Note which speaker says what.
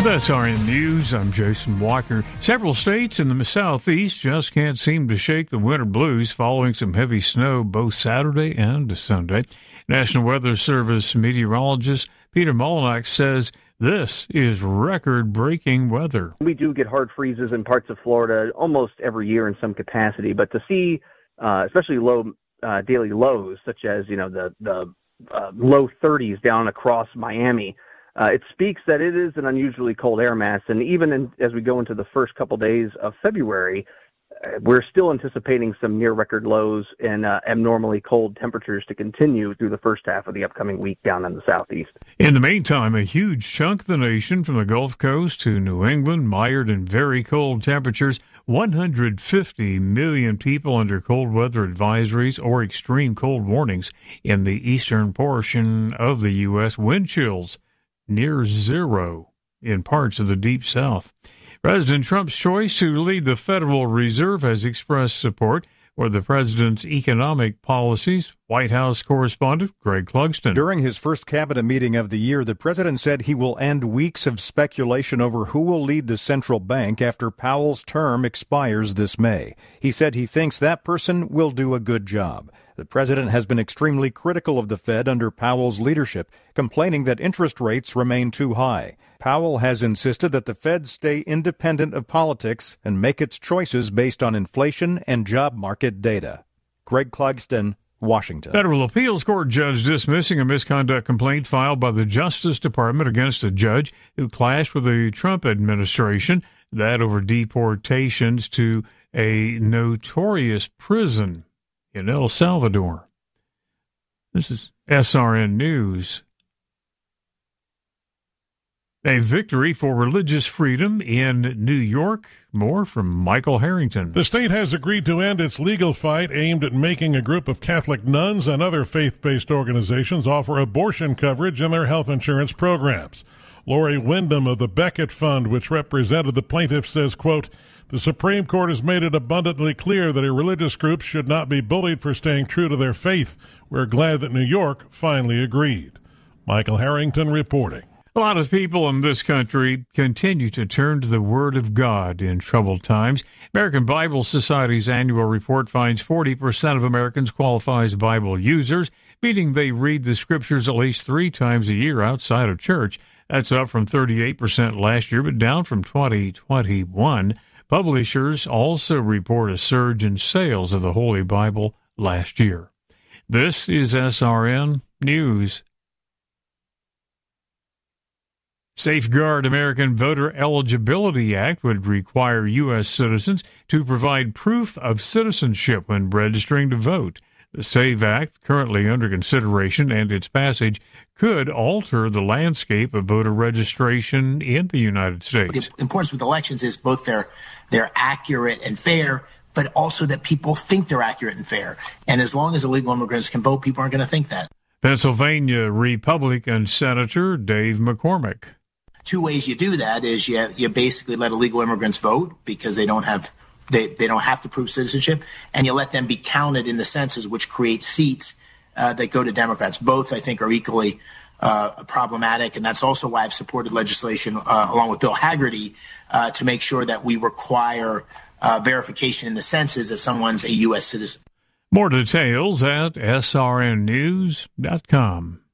Speaker 1: SRN News, I'm Jason Walker. Several states in the southeast just can't seem to shake the winter blues following some heavy snow both Saturday and Sunday. National Weather Service meteorologist Peter Molinak says this is record-breaking weather.
Speaker 2: We do get hard freezes in parts of Florida almost every year in some capacity, but to see especially low daily lows, such as the low 30s down across Miami, it speaks that it is an unusually cold air mass, and even as we go into the first couple days of February, we're still anticipating some near-record lows and abnormally cold temperatures to continue through the first half of the upcoming week down in the southeast.
Speaker 1: In the meantime, a huge chunk of the nation from the Gulf Coast to New England mired in very cold temperatures. 150 million people under cold weather advisories or extreme cold warnings in the eastern portion of the U.S. Wind chills near zero in parts of the Deep South. President Trump's choice to lead the Federal Reserve has expressed support for the president's economic policies. White House correspondent Greg Clugston.
Speaker 3: During his first cabinet meeting of the year, the president said he will end weeks of speculation over who will lead the central bank after Powell's term expires this May. He said he thinks that person will do a good job. The president has been extremely critical of the Fed under Powell's leadership, complaining that interest rates remain too high. Powell has insisted that the Fed stay independent of politics and make its choices based on inflation and job market data. Greg Clugston, Washington.
Speaker 1: Federal appeals court judge dismissing a misconduct complaint filed by the Justice Department against a judge who clashed with the Trump administration, that over deportations to a notorious prison in El Salvador. This is SRN News. A victory for religious freedom in New York. More from Michael Harrington.
Speaker 4: The state has agreed to end its legal fight aimed at making a group of Catholic nuns and other faith-based organizations offer abortion coverage in their health insurance programs. Lori Wyndham of the Beckett Fund, which represented the plaintiffs, says, quote, "The Supreme Court has made it abundantly clear that a religious group should not be bullied for staying true to their faith. We're glad that New York finally agreed." Michael Harrington reporting.
Speaker 1: A lot of people in this country continue to turn to the Word of God in troubled times. American Bible Society's annual report finds 40% of Americans qualify as Bible users, meaning they read the Scriptures at least 3 times a year outside of church. That's up from 38% last year, but down from 2021. Publishers also report a surge in sales of the Holy Bible last year. This is SRN News. Safeguard American Voter Eligibility Act would require U.S. citizens to provide proof of citizenship when registering to vote. The SAVE Act, currently under consideration, and its passage could alter the landscape of voter registration in the United States.
Speaker 5: The importance with elections is both they're accurate and fair, but also that people think they're accurate and fair. And as long as illegal immigrants can vote, people aren't going to think that.
Speaker 1: Pennsylvania Republican Senator Dave McCormick.
Speaker 5: 2 ways you do that is you basically let illegal immigrants vote because they don't have to prove citizenship, and you let them be counted in the census, which creates seats that go to Democrats. Both, I think, are equally problematic, and that's also why I've supported legislation along with Bill Hagerty to make sure that we require verification in the census that someone's a U.S. citizen.
Speaker 1: More details at srnnews.com.